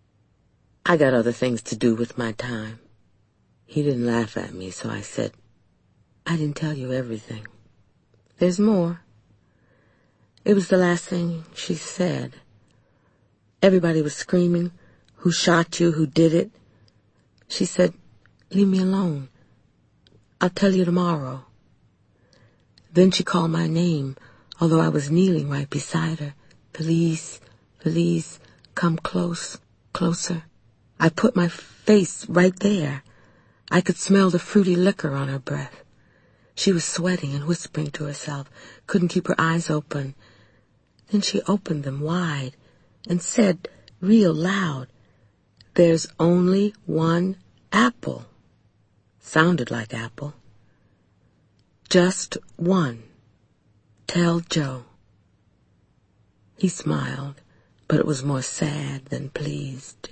I got other things to do with my time. He didn't laugh at me, so I said, I didn't tell you everything. There's more. It was the last thing she said. Everybody was screaming, who shot you, who did it. She said, leave me alone. I'll tell you tomorrow. Then she called my name, although I was kneeling right beside her. Felice, Felice, come close, closer. I put my face right there. I could smell the fruity liquor on her breath. She was sweating and whispering to herself, couldn't keep her eyes open. Then she opened them wide and said, real loud, there's only one apple. Sounded like apple. Just one. Tell Joe. He smiled, but it was more sad than pleased.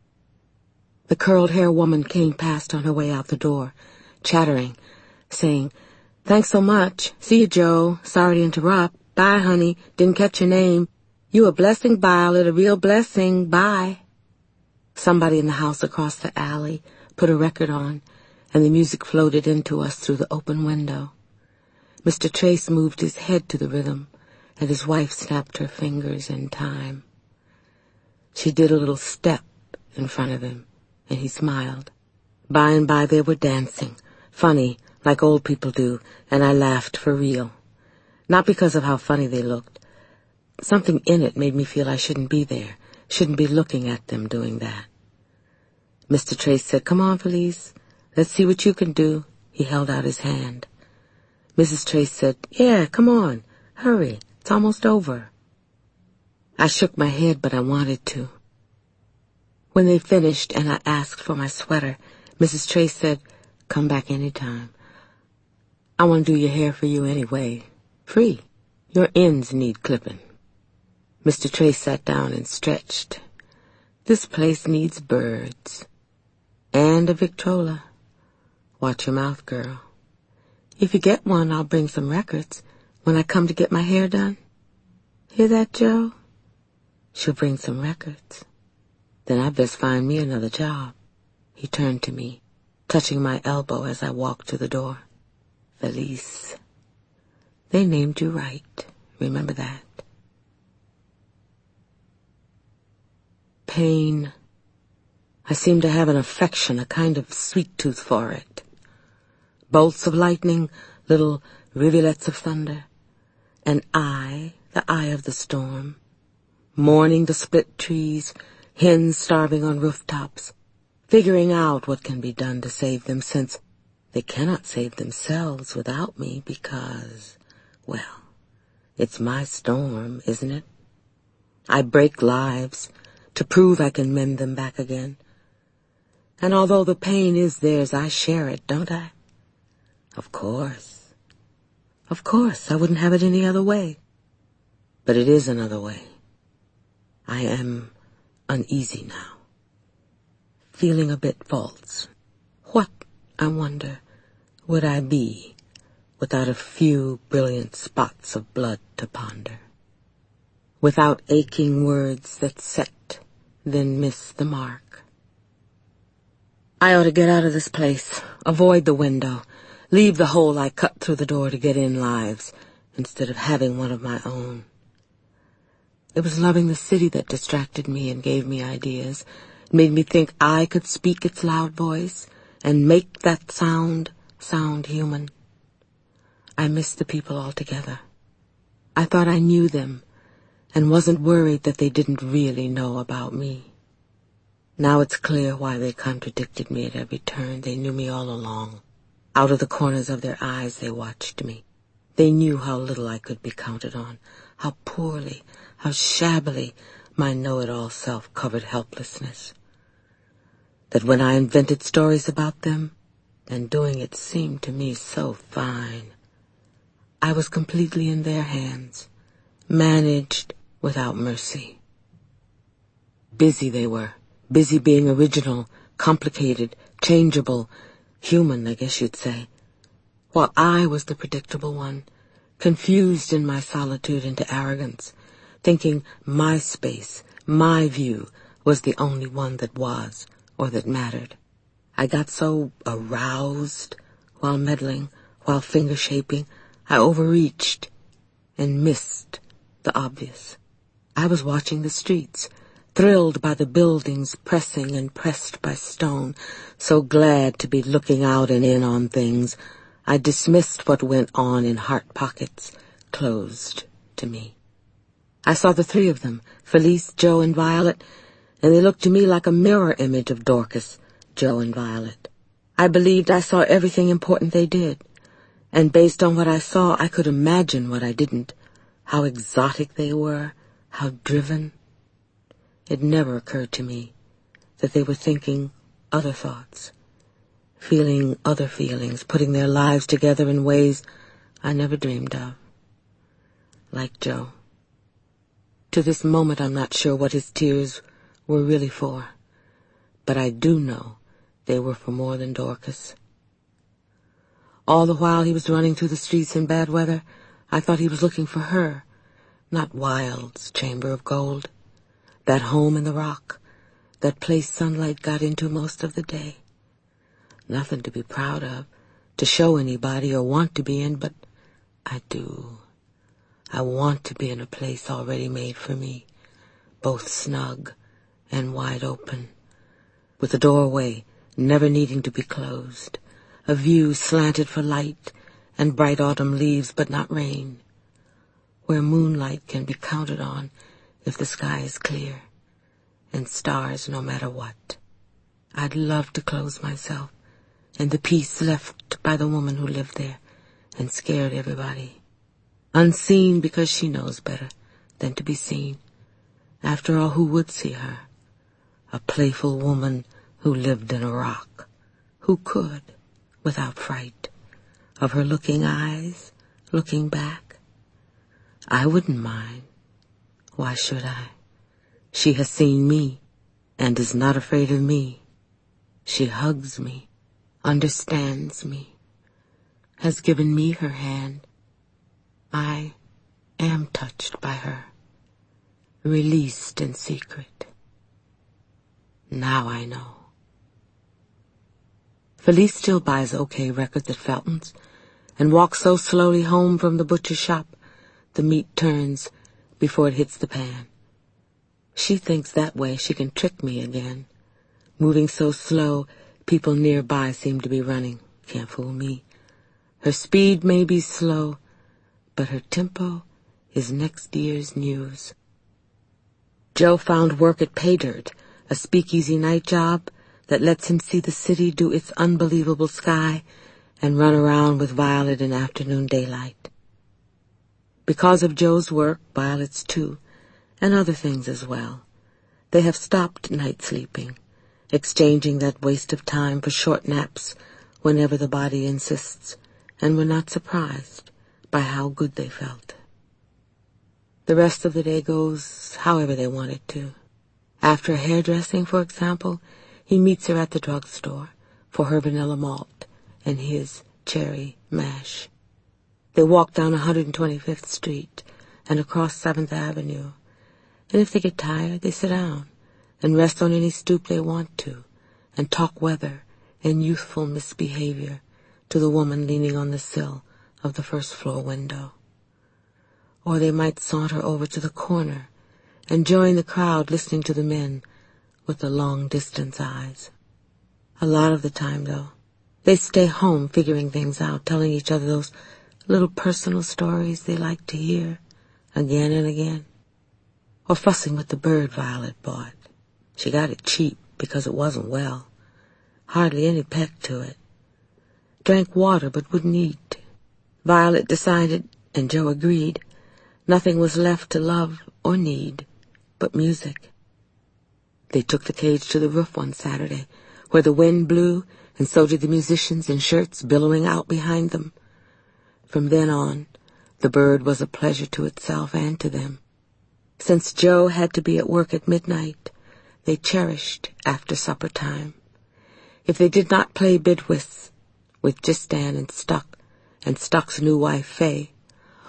The curled-hair woman came past on her way out the door, chattering, saying, thanks so much. See you, Joe. Sorry to interrupt. Bye, honey. Didn't catch your name. You a blessing, Violet, a real blessing. Bye. Somebody in the house across the alley put a record on, and the music floated into us through the open window. Mister Trace moved his head to the rhythm, and his wife snapped her fingers in time. She did a little step in front of him, and he smiled. By and by they were dancing, funny, like old people do, and I laughed for real. Not because of how funny they looked. Something in it made me feel I shouldn't be there, shouldn't be looking at them doing that. Mister Trace said, come on, Felice, let's see what you can do. He held out his hand. Missus Trace said, yeah, come on, hurry, it's almost over. I shook my head, but I wanted to. When they finished and I asked for my sweater, Missus Trace said, come back any time. I want to do your hair for you anyway. Free. Your ends need clipping. Mister Trace sat down and stretched. This place needs birds. And a Victrola. Watch your mouth, girl. If you get one, I'll bring some records when I come to get my hair done. Hear that, Joe? She'll bring some records. Then I best find me another job. He turned to me, touching my elbow as I walked to the door. Felice. They named you right. Remember that. Pain. I seem to have an affection, a kind of sweet tooth for it. Bolts of lightning, little rivulets of thunder. And I, the eye of the storm. Mourning the split trees, hens starving on rooftops. Figuring out what can be done to save them, since they cannot save themselves without me because, well, it's my storm, isn't it? I break lives to prove I can mend them back again. And although the pain is theirs, I share it, don't I? Of course. Of course, I wouldn't have it any other way. But it is another way. I am uneasy now. Feeling a bit false. What, I wonder, would I be without a few brilliant spots of blood to ponder? Without aching words that set, then miss the mark? I ought to get out of this place, avoid the window, leave the hole I cut through the door to get in lives, instead of having one of my own. It was loving the city that distracted me and gave me ideas, made me think I could speak its loud voice and make that sound sound human. I missed the people altogether. I thought I knew them and wasn't worried that they didn't really know about me. Now it's clear why they contradicted me at every turn. They knew me all along. Out of the corners of their eyes they watched me. They knew how little I could be counted on, how poorly, how shabbily my know-it-all self covered helplessness. That when I invented stories about them, and doing it seemed to me so fine, I was completely in their hands, managed without mercy. Busy they were, busy being original, complicated, changeable, human, I guess you'd say, while I was the predictable one, confused in my solitude into arrogance, thinking my space, my view, was the only one that was, or that mattered. I got so aroused while meddling, while finger-shaping, I overreached and missed the obvious. I was watching the streets, thrilled by the buildings pressing and pressed by stone, so glad to be looking out and in on things. I dismissed what went on in heart pockets closed to me. I saw the three of them, Felice, Joe, and Violet, and they looked to me like a mirror image of Dorcas, Joe, and Violet. I believed I saw everything important they did, and based on what I saw, I could imagine what I didn't, how exotic they were, how driven. It never occurred to me that they were thinking other thoughts, feeling other feelings, putting their lives together in ways I never dreamed of. Like Joe. To this moment, I'm not sure what his tears were really for, but I do know they were for more than Dorcas. All the while he was running through the streets in bad weather, I thought he was looking for her, not Wilde's chamber of gold, that home in the rock, that place sunlight got into most of the day. Nothing to be proud of, to show anybody or want to be in, but I do. I want to be in a place already made for me, both snug and wide open, with a doorway never needing to be closed, a view slanted for light and bright autumn leaves but not rain, where moonlight can be counted on if the sky is clear, and stars no matter what. I'd love to close myself and the peace left by the woman who lived there and scared everybody. Unseen because she knows better than to be seen. After all, who would see her? A playful woman who lived in a rock. Who could, without fright, of her looking eyes, looking back? I wouldn't mind. Why should I? She has seen me and is not afraid of me. She hugs me, understands me, has given me her hand. I am touched by her, released in secret. Now I know. Felice still buys okay records at Felton's and walks so slowly home from the butcher's shop the meat turns before it hits the pan. She thinks that way she can trick me again. Moving so slow, people nearby seem to be running. Can't fool me. Her speed may be slow, but her tempo is next year's news. Joe found work at Pay Dirt, a speakeasy night job that lets him see the city do its unbelievable sky and run around with Violet in afternoon daylight. Because of Joe's work, Violet's too, and other things as well, they have stopped night sleeping, exchanging that waste of time for short naps whenever the body insists, and were not surprised by how good they felt. The rest of the day goes however they want it to. After hairdressing, for example, he meets her at the drugstore for her vanilla malt and his cherry mash. They walk down one hundred twenty-fifth Street and across seventh Avenue, and if they get tired, they sit down and rest on any stoop they want to, and talk weather and youthful misbehavior to the woman leaning on the sill of the first floor window. Or they might saunter over to the corner and join the crowd listening to the men with the long-distance eyes. A lot of the time, though, they stay home figuring things out, telling each other those little personal stories they like to hear again and again. Or fussing with the bird Violet bought. She got it cheap because it wasn't well. Hardly any peck to it. Drank water but wouldn't eat. Violet decided, and Joe agreed, nothing was left to love or need but music. They took the cage to the roof one Saturday, where the wind blew, and so did the musicians in shirts billowing out behind them. From then on, the bird was a pleasure to itself and to them. Since Joe had to be at work at midnight, they cherished after supper time. If they did not play bid whist with Jistan and Stuck and Stuck's new wife Fay,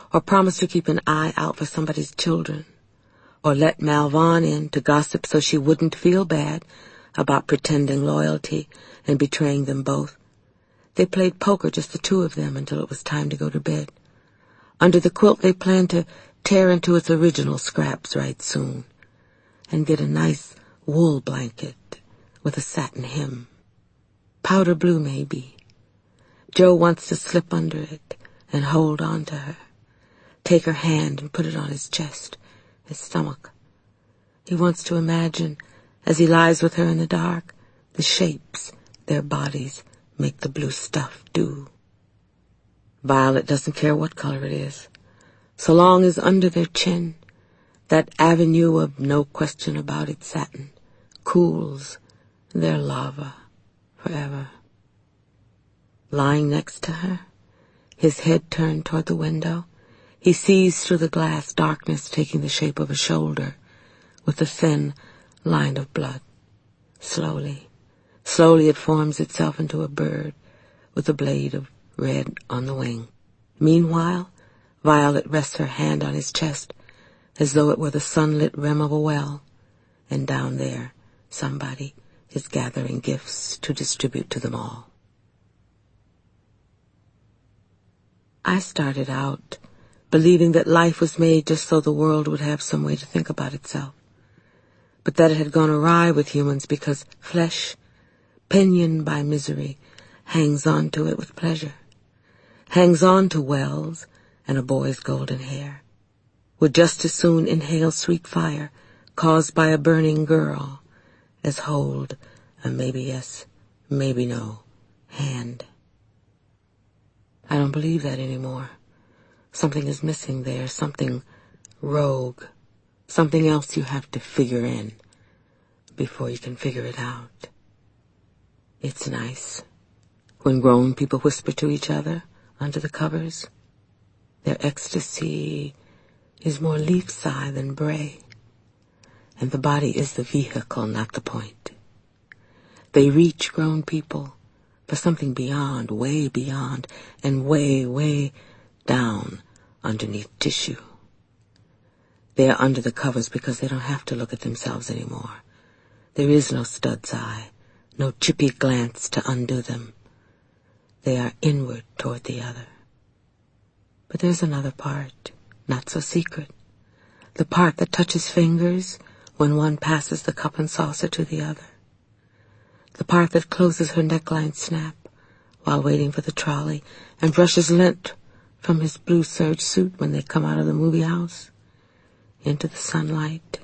or promise to keep an eye out for somebody's children, or let Malvon in to gossip so she wouldn't feel bad about pretending loyalty and betraying them both. They played poker, just the two of them, until it was time to go to bed. Under the quilt they planned to tear into its original scraps right soon and get a nice wool blanket with a satin hem. Powder blue, maybe. Joe wants to slip under it and hold on to her, take her hand and put it on his chest, his stomach. He wants to imagine, as he lies with her in the dark, the shapes their bodies make the blue stuff do. Violet doesn't care what color it is, so long as under their chin, that avenue of no question about it satin cools their lava forever. Lying next to her, his head turned toward the window, he sees through the glass darkness taking the shape of a shoulder with a thin line of blood. Slowly, slowly it forms itself into a bird with a blade of red on the wing. Meanwhile, Violet rests her hand on his chest as though it were the sunlit rim of a well, and down there somebody is gathering gifts to distribute to them all. I started out believing that life was made just so the world would have some way to think about itself, but that it had gone awry with humans because flesh, pinioned by misery, hangs on to it with pleasure, hangs on to wells and a boy's golden hair, would just as soon inhale sweet fire caused by a burning girl as hold a maybe yes, maybe no hand. I don't believe that anymore. Something is missing there, something rogue, something else you have to figure in before you can figure it out. It's nice when grown people whisper to each other under the covers. Their ecstasy is more leaf sigh than bray, and the body is the vehicle, not the point. They reach grown people for something beyond, way beyond, and way, way down underneath tissue. They are under the covers because they don't have to look at themselves anymore. There is no stud's eye, no chippy glance to undo them. They are inward toward the other. But there's another part, not so secret, the part that touches fingers when one passes the cup and saucer to the other, the part that closes her neckline snap while waiting for the trolley and brushes lint from his blue serge suit when they come out of the movie house into the sunlight.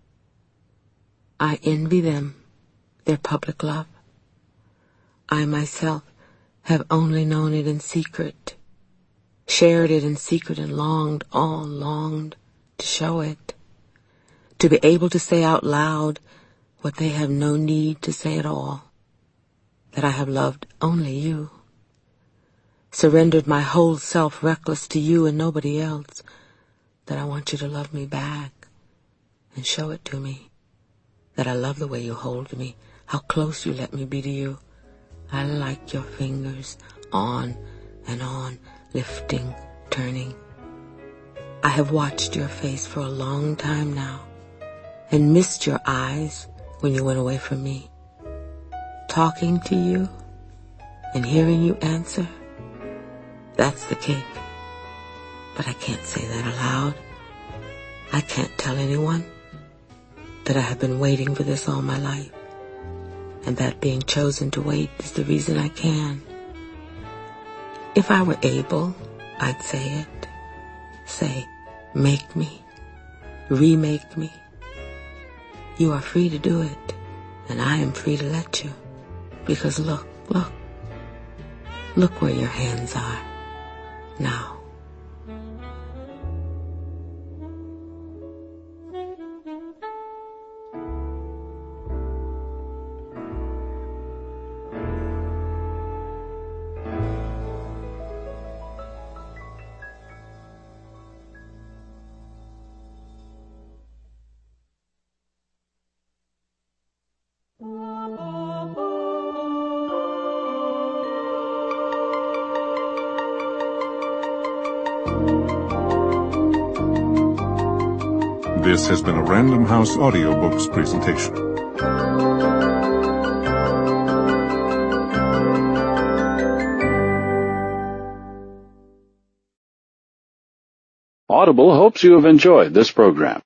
I envy them, their public love. I myself have only known it in secret, shared it in secret and longed, all longed, to show it, to be able to say out loud what they have no need to say at all, that I have loved only you, surrendered my whole self reckless to you and nobody else, that I want you to love me back and show it to me, that I love the way you hold me, how close you let me be to you. I like your fingers on and on, lifting, turning. I have watched your face for a long time now and missed your eyes when you went away from me. Talking to you and hearing you answer, that's the cake. But I can't say that aloud. I can't tell anyone that I have been waiting for this all my life, and that being chosen to wait is the reason I can. If I were able, I'd say it. Say, make me, remake me. You are free to do it, and I am free to let you. Because look, look, look where your hands are now. This has been a Random House Audiobooks presentation. Audible hopes you have enjoyed this program.